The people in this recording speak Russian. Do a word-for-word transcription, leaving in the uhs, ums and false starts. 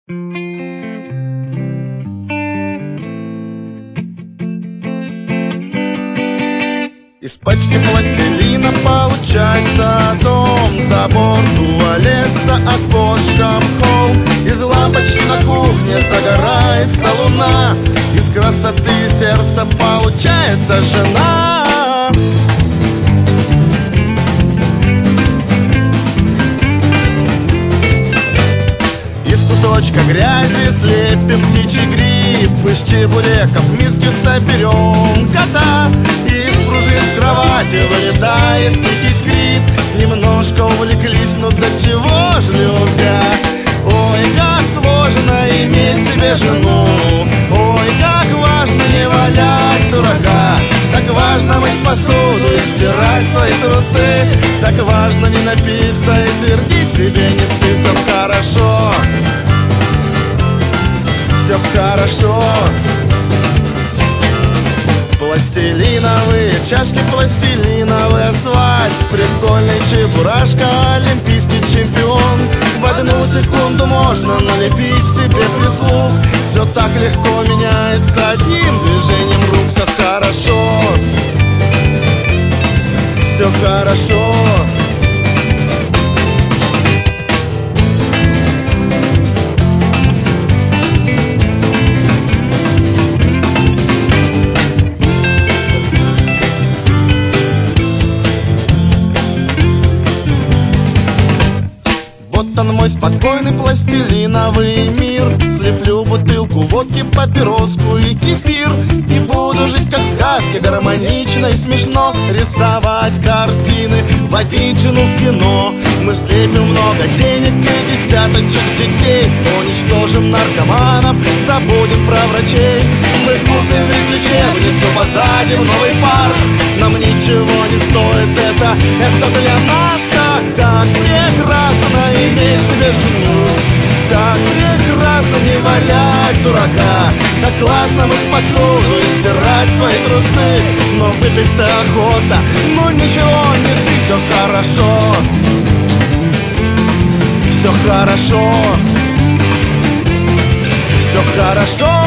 Из пачки пластилина получается дом, забор, туалет, за окошком холл. Из лампочки на кухне загорается луна, из красоты сердца получается жена. Из кусочка грязи слепим птичий гриб, из чебуреков в миске соберем кота. И из пружин с кровати вылетает тихий скрип. Немножко увлеклись, но до чего ж любя. Ой, как сложно иметь себе жену, ой, как важно не валять дурака. Так важно мыть посуду и стирать свои трусы. Так важно не напиться и твердить себе не всы. Все хорошо, все хорошо. Пластилиновые чашки, пластилиновый асфальт, прикольный чебурашка, олимпийский чемпион. В одну секунду можно налепить себе прислуг. Все так легко меняется одним движением рук. Все хорошо, все хорошо. Вот он мой спокойный пластилиновый мир. Слеплю бутылку водки, папироску и кефир. И буду жить как в сказке, гармонично и смешно. Рисовать картины, водить жену в кино. Мы слепим много денег и десяточек детей. Уничтожим наркоманов, забудем про врачей. Мы купим ведь лечебницу, посадим новый парк. Нам ничего не стоит это, это для нас. Как прекрасно иметь себе жену, как прекрасно не валять дурака. Так классно мыть посуду и стирать свои трусы. Но выпить-то охота, ну ничего не здесь. Все хорошо, все хорошо, все хорошо.